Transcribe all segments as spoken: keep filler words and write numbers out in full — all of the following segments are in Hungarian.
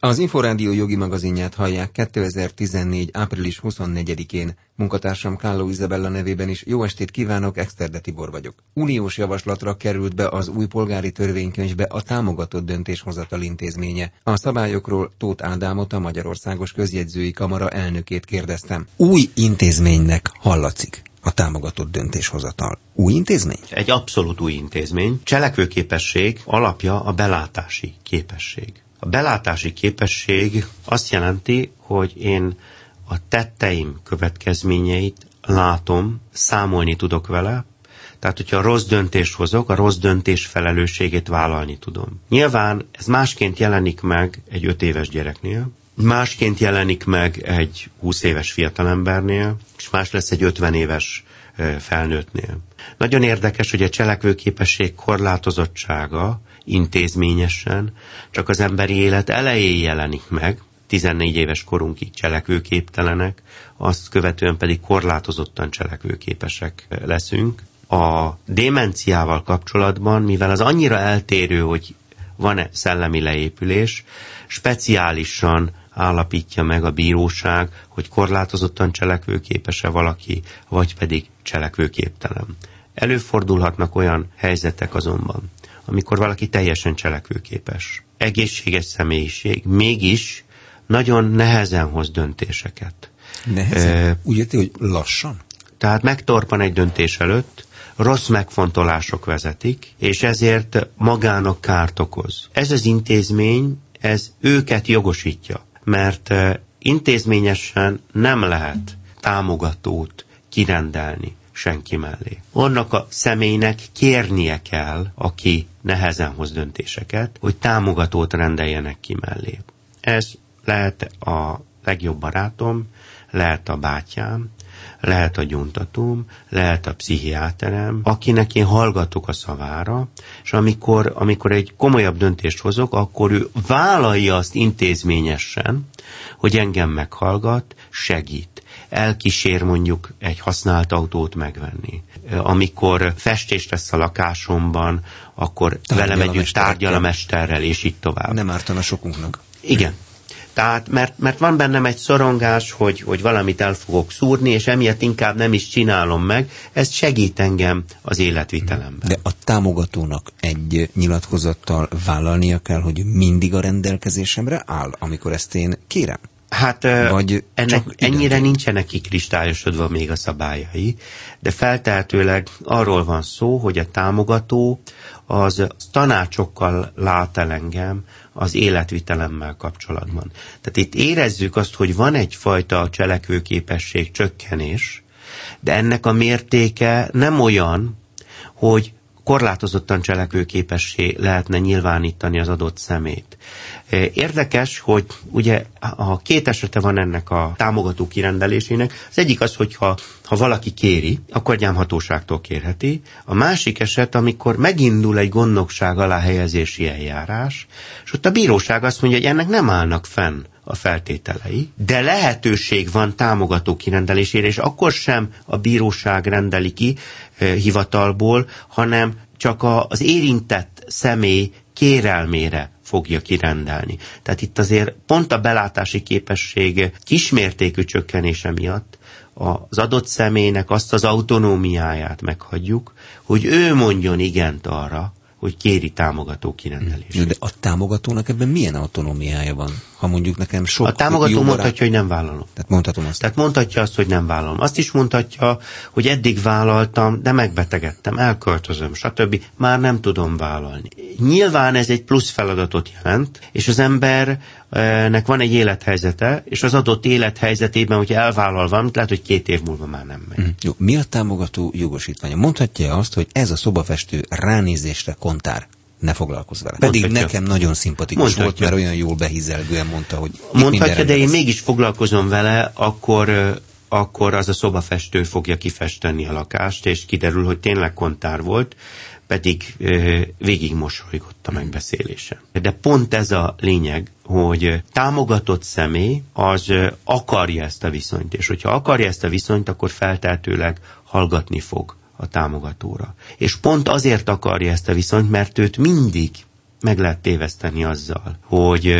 Az Inforádió jogi magazinját hallják kétezer-tizennégy. április huszonnegyedikén. Munkatársam Kálló Izabella nevében is jó estét kívánok, Exterde Tibor vagyok. Uniós javaslatra került be az új polgári törvénykönyvbe a támogatott döntéshozatal intézménye. A szabályokról Tóth Ádámot, a Magyarországos Közjegyzői Kamara elnökét kérdeztem. Új intézménynek hallatszik a támogatott döntéshozatal. Új intézmény? Egy abszolút új intézmény. Cselekvőképesség alapja a belátási képesség. A belátási képesség azt jelenti, hogy én a tetteim következményeit látom, számolni tudok vele, tehát hogyha rossz döntést hozok, a rossz döntés felelősségét vállalni tudom. Nyilván ez másként jelenik meg egy öt éves gyereknél, másként jelenik meg egy húsz éves fiatalembernél, és más lesz egy ötven éves felnőttnél. Nagyon érdekes, hogy a cselekvőképesség korlátozottsága intézményesen csak az emberi élet elején jelenik meg, tizennégy éves korunkig cselekvőképtelenek, azt követően pedig korlátozottan cselekvőképesek leszünk. A démenciával kapcsolatban, mivel az annyira eltérő, hogy van-e szellemi leépülés, speciálisan állapítja meg a bíróság, hogy korlátozottan cselekvőképes-e valaki, vagy pedig cselekvőképtelen. Előfordulhatnak olyan helyzetek azonban, amikor valaki teljesen cselekvőképes, egészséges személyiség, mégis nagyon nehezen hoz döntéseket. Nehezen? E, Úgy érti, hogy lassan? Tehát megtorpan egy döntés előtt, rossz megfontolások vezetik, és ezért magának kárt okoz. Ez az intézmény, ez őket jogosítja, mert intézményesen nem lehet támogatót kirendelni senki mellé. Annak a személynek kérnie kell, aki nehezen hoz döntéseket, hogy támogatót rendeljenek ki mellé. Ez lehet a legjobb barátom, lehet a bátyám, lehet a gyóntatóm, lehet a pszichiáterem, akinek én hallgatok a szavára, és amikor, amikor egy komolyabb döntést hozok, akkor ő vállalja azt intézményesen, hogy engem meghallgat, segít. Elkísér mondjuk egy használt autót megvenni. Amikor festés lesz a lakásomban, akkor velem együtt tárgyal a mesterrel, és így tovább. Nem ártana sokunknak. Igen. Tehát, mert, mert van bennem egy szorongás, hogy, hogy valamit el fogok szúrni, és emiatt inkább nem is csinálom meg. Ez segít engem az életvitelemben. De a támogatónak egy nyilatkozattal vállalnia kell, hogy mindig a rendelkezésemre áll, amikor ezt én kérem? Hát Vagy ennek, ennyire nincsenek kikristályosodva még a szabályai, de feltehetőleg arról van szó, hogy a támogató az tanácsokkal lát el engem az életvitelemmel kapcsolatban. Tehát itt érezzük azt, hogy van egyfajta cselekvőképesség csökkenés, de ennek a mértéke nem olyan, hogy korlátozottan cselekvőképessé lehetne nyilvánítani az adott szemét. Érdekes, hogy ugye a két esete van ennek a támogató kirendelésének. Az egyik az, hogyha ha valaki kéri, akkor gyámhatóságtól kérheti. A másik eset, amikor megindul egy gondnokság alá helyezési eljárás, és ott a bíróság azt mondja, hogy ennek nem állnak fenn a feltételei, de lehetőség van támogató kirendelésére, és akkor sem a bíróság rendeli ki e, hivatalból, hanem csak a, az érintett személy kérelmére fogja kirendelni. Tehát itt azért pont a belátási képesség kismértékű csökkenése miatt az adott személynek azt az autonómiáját meghagyjuk, hogy ő mondjon igent arra, hogy kéri támogató kirendelését. De a támogatónak ebben milyen autonómiája van? Ha mondjuk nekem sok... A támogató mondhatja, hogy nem vállalom. Tehát mondhatom azt. Tehát mondhatja azt, hogy nem vállalom. Azt is mondhatja, hogy eddig vállaltam, de megbetegedtem, elköltözöm, stb. Már nem tudom vállalni. Nyilván ez egy plusz feladatot jelent, és az embernek van egy élethelyzete, és az adott élethelyzetében, hogyha elvállal valamit, lehet, hogy két év múlva már nem megy. Mm. Jó. Mi a támogató jogosítványa? Mondhatja azt, hogy ez a szobafestő ránézésre kontár. Ne foglalkozz vele. Pedig mondhatja. Nekem nagyon szimpatikus mondhatja. Volt, mert olyan jól behizelgően mondta, hogy mondhatja, de én mégis foglalkozom vele, akkor, akkor az a szobafestő fogja kifesteni a lakást, és kiderül, hogy tényleg kontár volt, pedig euh, végig mosolygott a megbeszélésen. De pont ez a lényeg, hogy támogatott személy az euh, akarja ezt a viszonyt, és hogyha akarja ezt a viszonyt, akkor feltehetőleg hallgatni fog a támogatóra. És pont azért akarja ezt a viszonyt, mert őt mindig meg lehet téveszteni azzal, hogy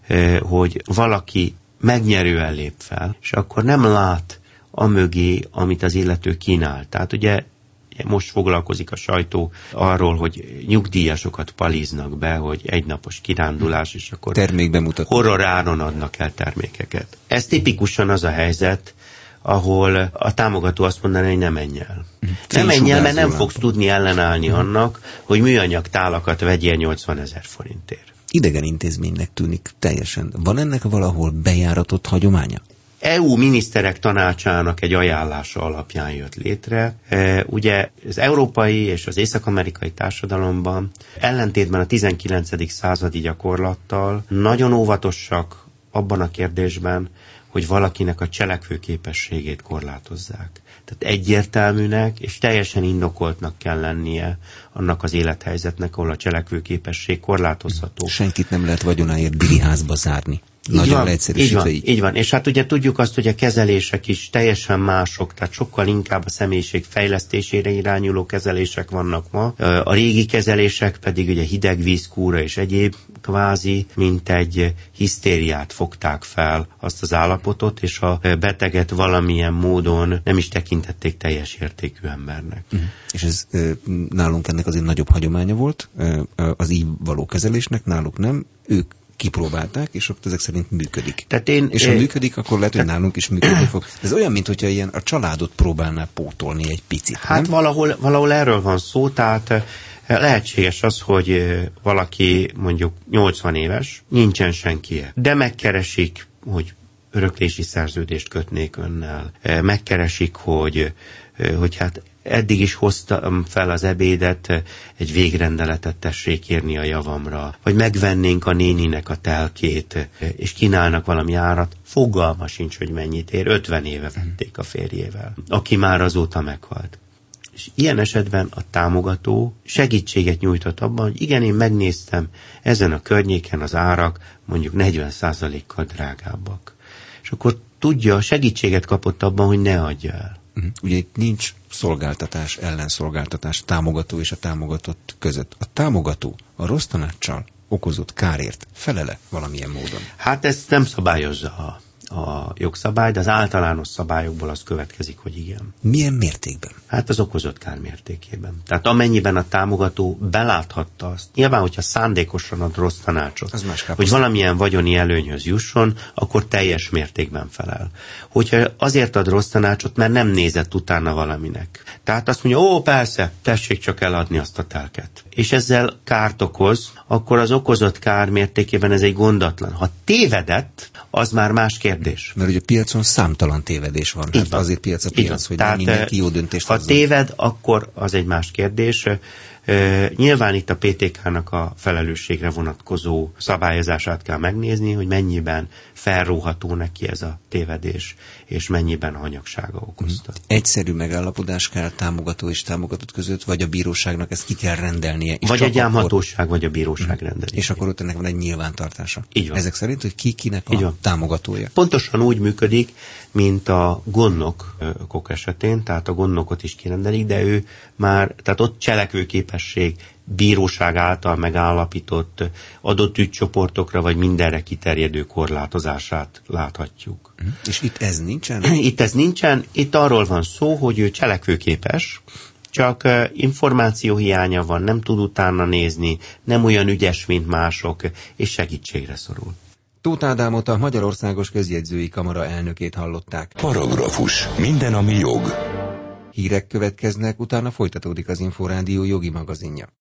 hogy valaki megnyerően lép fel, és akkor nem lát amögé, amit az illető kínál. Tehát ugye most foglalkozik a sajtó arról, hogy nyugdíjasokat paliznak be, hogy egynapos kirándulás, és akkor horror áron adnak el termékeket. Ez tipikusan az a helyzet, ahol a támogató azt mondaná, hogy ne menj el. Nem menj el, mert nem fogsz tudni ellenállni annak, hogy műanyag tálakat vegyél nyolcvanezer forintért. Idegen intézménynek tűnik teljesen. Van ennek valahol bejáratott hagyománya? é u miniszterek tanácsának egy ajánlása alapján jött létre. Ugye az európai és az észak-amerikai társadalomban ellentétben a tizenkilencedik századi gyakorlattal nagyon óvatosak abban a kérdésben, hogy valakinek a cselekvőképességét korlátozzák. Tehát egyértelműnek és teljesen indokoltnak kell lennie annak az élethelyzetnek, ahol a cselekvőképesség korlátozható. Senkit nem lehet vagyonáért biriházba zárni. Nagyon leegyszerűsítve így. Így van, és hát ugye tudjuk azt, hogy a kezelések is teljesen mások, tehát sokkal inkább a személyiség fejlesztésére irányuló kezelések vannak ma. A régi kezelések pedig ugye hidegvízkúra és egyéb kvázi, mint egy hisztériát fogták fel azt az állapotot, és a beteget valamilyen módon nem is tekintették teljes értékű embernek. Uh-huh. És ez nálunk ennek azért nagyobb hagyománya volt, az így való kezelésnek, náluk nem, ők kipróbálták, és ott ezek szerint működik. Tehát én, és ha é, működik, akkor lehet, hogy nálunk is működni fog. Ez olyan, mint hogyha ilyen a családot próbálná pótolni egy picit. Hát nem? Valahol, valahol erről van szó, tehát lehetséges az, hogy valaki mondjuk nyolcvan éves, nincsen senki, de megkeresik, hogy öröklési szerződést kötnék önnel. Megkeresik, hogy, hogy hát eddig is hoztam fel az ebédet, egy végrendeletet tessék írni a javamra, vagy megvennénk a néninek a telkét, és kínálnak valami árat, fogalma sincs, hogy mennyit ér, ötven éve vették a férjével, aki már azóta meghalt. És ilyen esetben a támogató segítséget nyújtott abban, hogy igen, én megnéztem, ezen a környéken az árak mondjuk negyven százalékkal drágábbak. És akkor tudja, segítséget kapott abban, hogy ne adja el. Uh-huh. Ugye itt nincs szolgáltatás, ellenszolgáltatás, támogató és a támogatott között. A támogató a rossz tanáccsal okozott kárért felele valamilyen módon? Hát ezt nem szabályozza a, a jogszabály, de az általános szabályokból az következik, hogy igen. Milyen mértékben? Hát az okozott kár mértékében. Tehát amennyiben a támogató beláthatta azt, nyilván, hogyha szándékosan ad rossz tanácsot, hogy valamilyen vagyoni előnyhöz jusson, akkor teljes mértékben felel. Hogyha azért ad rossz tanácsot, mert nem nézett utána valaminek. Tehát azt mondja, ó, persze, tessék csak eladni azt a telket. És ezzel kárt okoz, akkor az okozott kár mértékében ez egy gondatlan. Ha tévedett, az már más kérdés. Mert ugye a piacon számtalan tévedés van. Hát van. Azért piac a piac, hogy Tehát, mindenki jó döntést ha hozzon. téved, akkor az egy más kérdés. Uh, nyilván itt a pé té ká-nak a felelősségre vonatkozó szabályozását kell megnézni, hogy mennyiben felróható neki ez a tévedés, és mennyiben hanyagsága okozta. Mm. Egyszerű megállapodás kell támogató és támogatott között, vagy a bíróságnak ezt ki kell rendelnie? És vagy a gyámhatóság, akkor... vagy a bíróság mm. rendeli. És akkor ott ennek van egy nyilvántartása. Így van. Ezek szerint, hogy ki kinek a támogatója? Pontosan úgy működik, mint a gondnokok esetén, tehát a gondnokot is kirendelik, de ő már, tehát ott cselekvőképesség bíróság által megállapított adott ügycsoportokra vagy mindenre kiterjedő korlátozását láthatjuk. És itt ez nincsen? Itt ez nincsen, itt arról van szó, hogy ő cselekvőképes, csak információ hiánya van, nem tud utána nézni, nem olyan ügyes, mint mások, és segítségre szorul. Tóth Ádámot, a Magyarországos Közjegyzői Kamara elnökét hallották. Paragrafus. Minden, ami jog. Hírek következnek, utána folytatódik az Inforádió jogi magazinja.